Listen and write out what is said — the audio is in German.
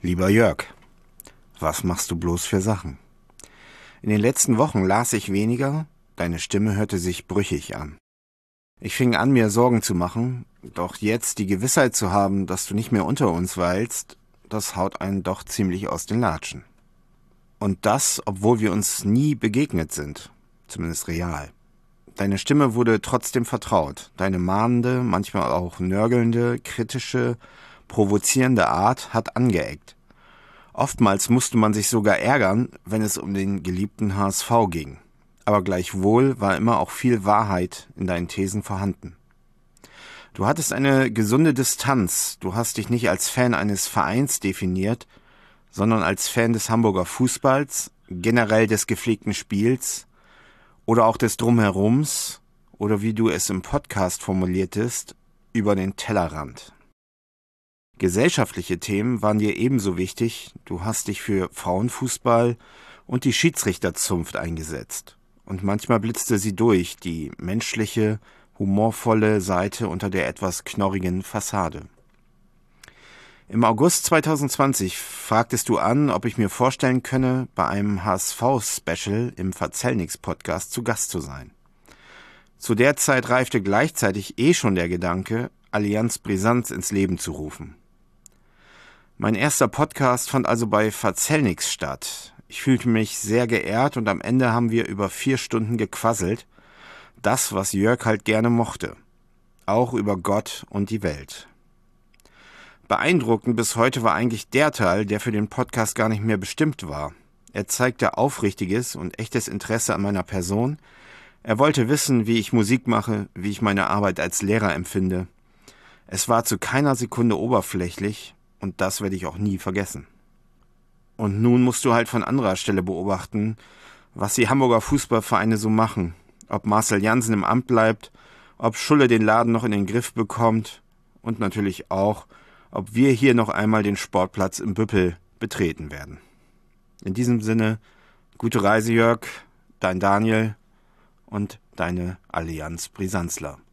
Lieber Jörg, was machst du bloß für Sachen? In den letzten Wochen las ich weniger, deine Stimme hörte sich brüchig an. Ich fing an, mir Sorgen zu machen, doch jetzt die Gewissheit zu haben, dass du nicht mehr unter uns weilst, das haut einen doch ziemlich aus den Latschen. Und das, obwohl wir uns nie begegnet sind, zumindest real. Deine Stimme wurde trotzdem vertraut, deine mahnende, manchmal auch nörgelnde, kritische, provozierende Art hat angeeckt. Oftmals musste man sich sogar ärgern, wenn es um den geliebten HSV ging. Aber gleichwohl war immer auch viel Wahrheit in deinen Thesen vorhanden. Du hattest eine gesunde Distanz, du hast dich nicht als Fan eines Vereins definiert, sondern als Fan des Hamburger Fußballs, generell des gepflegten Spiels oder auch des Drumherums oder wie du es im Podcast formuliertest, über den Tellerrand. Gesellschaftliche Themen waren dir ebenso wichtig, du hast dich für Frauenfußball und die Schiedsrichterzunft eingesetzt. Und manchmal blitzte sie durch, die menschliche, humorvolle Seite unter der etwas knorrigen Fassade. Im August 2020 fragtest du an, ob ich mir vorstellen könne, bei einem HSV-Special im Verzellnix-Podcast zu Gast zu sein. Zu der Zeit reifte gleichzeitig schon der Gedanke, Allianz Brisanz ins Leben zu rufen. Mein erster Podcast fand also bei Verzellnix statt. Ich fühlte mich sehr geehrt und am Ende haben wir über 4 Stunden gequasselt. Das, was Jörg halt gerne mochte. Auch über Gott und die Welt. Beeindruckend bis heute war eigentlich der Teil, der für den Podcast gar nicht mehr bestimmt war. Er zeigte aufrichtiges und echtes Interesse an meiner Person. Er wollte wissen, wie ich Musik mache, wie ich meine Arbeit als Lehrer empfinde. Es war zu keiner Sekunde oberflächlich. Und das werde ich auch nie vergessen. Und nun musst du halt von anderer Stelle beobachten, was die Hamburger Fußballvereine so machen. Ob Marcel Jansen im Amt bleibt, ob Schulle den Laden noch in den Griff bekommt und natürlich auch, ob wir hier noch einmal den Sportplatz im Büppel betreten werden. In diesem Sinne, gute Reise Jörg, dein Daniel und deine Allianz Brisanzler.